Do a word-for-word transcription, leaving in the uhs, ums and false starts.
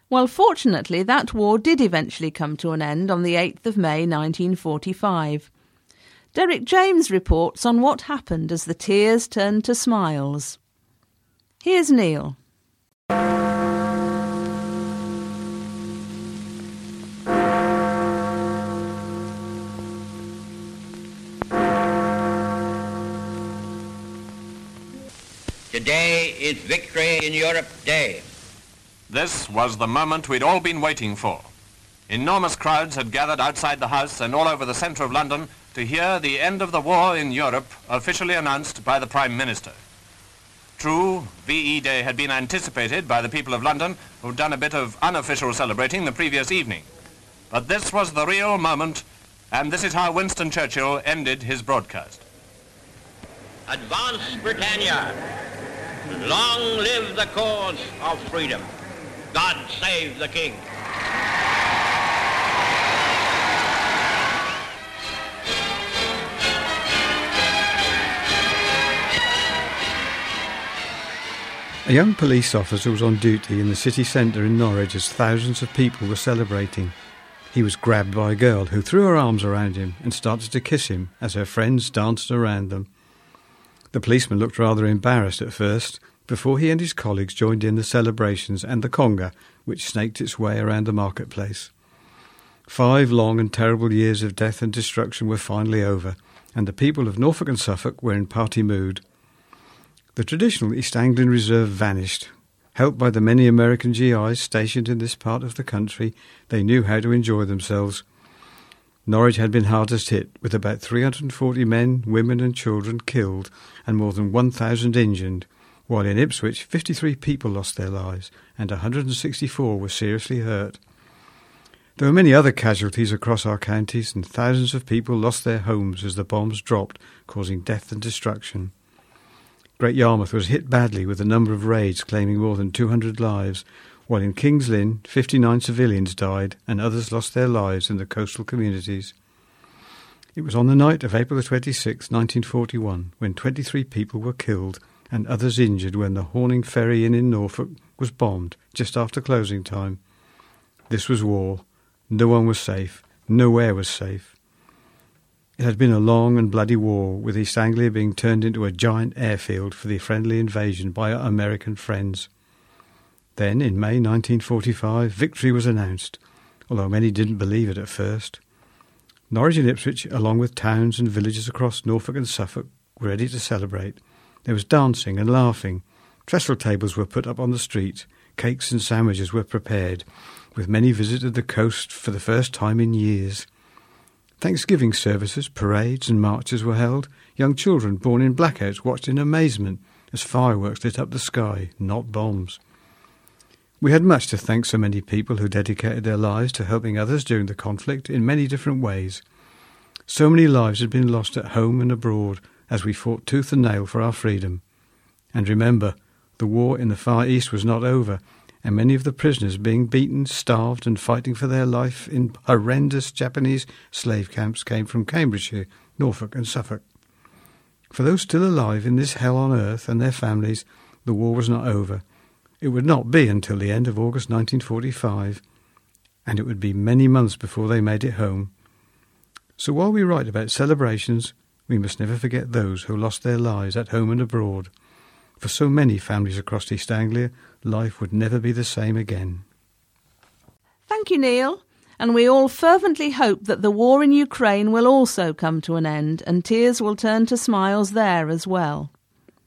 Well, fortunately, that war did eventually come to an end on the eighth of May nineteen forty-five. Derek James reports on what happened as the tears turned to smiles. Here's Neil. Today is Victory in Europe Day. This was the moment we'd all been waiting for. Enormous crowds had gathered outside the House and all over the centre of London to hear the end of the war in Europe officially announced by the Prime Minister. True, V E Day had been anticipated by the people of London, who'd done a bit of unofficial celebrating the previous evening. But this was the real moment, and this is how Winston Churchill ended his broadcast. Advance, Britannia! Long live the cause of freedom! God save the King! A young police officer was on duty in the city centre in Norwich as thousands of people were celebrating. He was grabbed by a girl who threw her arms around him and started to kiss him as her friends danced around them. The policeman looked rather embarrassed at first, before he and his colleagues joined in the celebrations and the conga, which snaked its way around the marketplace. Five long and terrible years of death and destruction were finally over, and the people of Norfolk and Suffolk were in party mood. The traditional East Anglian Reserve vanished. Helped by the many American G Is stationed in this part of the country, they knew how to enjoy themselves. Norwich had been hardest hit, with about three hundred forty men, women and children killed and more than one thousand injured, while in Ipswich fifty-three people lost their lives and one hundred sixty-four were seriously hurt. There were many other casualties across our counties, and thousands of people lost their homes as the bombs dropped, causing death and destruction. Great Yarmouth was hit badly, with a number of raids claiming more than two hundred lives, while in King's Lynn fifty-nine civilians died and others lost their lives in the coastal communities. It was on the night of April the twenty-sixth, nineteen forty-one, when twenty-three people were killed and others injured when the Horning Ferry Inn in Norfolk was bombed just after closing time. This was war. No one was safe. Nowhere was safe. It had been a long and bloody war, with East Anglia being turned into a giant airfield for the friendly invasion by our American friends. Then, in May nineteen forty-five, victory was announced, although many didn't believe it at first. Norwich and Ipswich, along with towns and villages across Norfolk and Suffolk, were ready to celebrate. There was dancing and laughing. Trestle tables were put up on the street. Cakes and sandwiches were prepared, with many visited the coast for the first time in years. Thanksgiving services, parades and marches were held. Young children born in blackouts watched in amazement as fireworks lit up the sky, not bombs. We had much to thank so many people who dedicated their lives to helping others during the conflict in many different ways. So many lives had been lost at home and abroad as we fought tooth and nail for our freedom. And remember, the war in the Far East was not over, and many of the prisoners being beaten, starved and fighting for their life in horrendous Japanese slave camps came from Cambridgeshire, Norfolk and Suffolk. For those still alive in this hell on earth and their families, the war was not over. It would not be until the end of August nineteen forty-five, and it would be many months before they made it home. So while we write about celebrations, we must never forget those who lost their lives at home and abroad. For so many families across East Anglia, life would never be the same again. Thank you, Neil. And we all fervently hope that the war in Ukraine will also come to an end and tears will turn to smiles there as well.